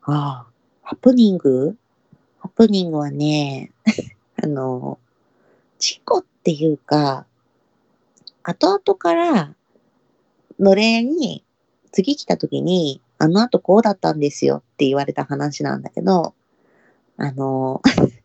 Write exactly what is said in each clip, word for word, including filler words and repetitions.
ああ、ハプニング？ハプニングはね、あの、事故っていうか、後々からのれんに次来た時に、あの後こうだったんですよって言われた話なんだけど、あの、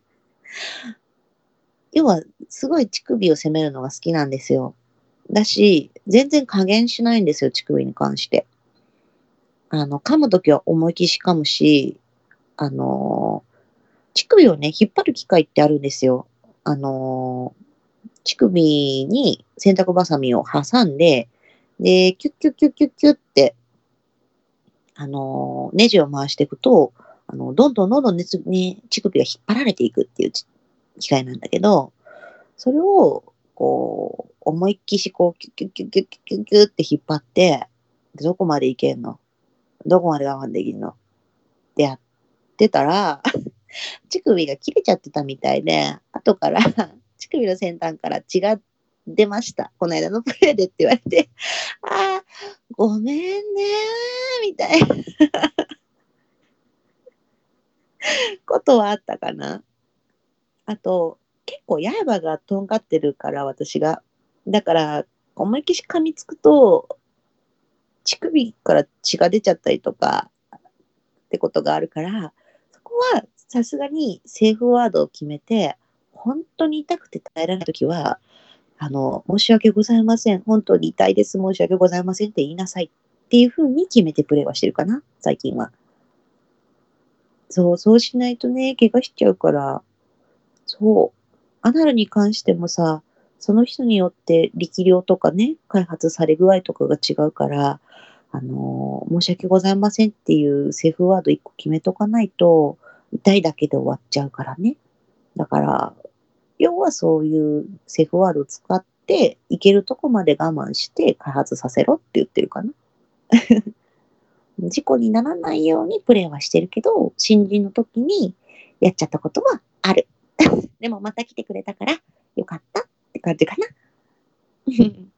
要はすごい乳首を責めるのが好きなんですよ。だし、全然加減しないんですよ、乳首に関して。あの、噛む時は思いっきし噛むし、あの、乳首をね、引っ張る機械ってあるんですよ。あの、乳首に洗濯バサミを挟んで、で、キュッキュッキュッキュッキュッって、あの、ネジを回していくと、あの、どんどんどんどんねつね、乳首が引っ張られていくっていうち機械なんだけど、それを、こう、思いっきしこう、キュッキュッキュッキュッキュッキュッキュッって引っ張って、どこまでいけんの？どこまで我慢できんの？ってやってたら、乳首が切れちゃってたみたいで、後から乳首の先端から血が出ました。この間のプレイでって言われて、ああ、ごめんねーみたいなことはあったかな。あと、結構刃がとんがってるから、私が。だから、思いっきし噛みつくと、乳首から血が出ちゃったりとかってことがあるから、そこはさすがにセーフワードを決めて、本当に痛くて耐えられない時は、あの、申し訳ございません。本当に痛いです。申し訳ございませんって言いなさいっていう風に決めてプレイはしてるかな、最近は。そう、そうしないとね、怪我しちゃうから。そう。アナルに関してもさ、その人によって力量とかね、開発され具合とかが違うから、あの、申し訳ございませんっていうセーフワードいっこ決めとかないと、痛いだけで終わっちゃうからね。だから、要はそういうセーフワードを使って、いけるとこまで我慢して開発させろって言ってるかな。事故にならないようにプレイはしてるけど、新人の時にやっちゃったことはある。でもまた来てくれたから、よかったって感じかな。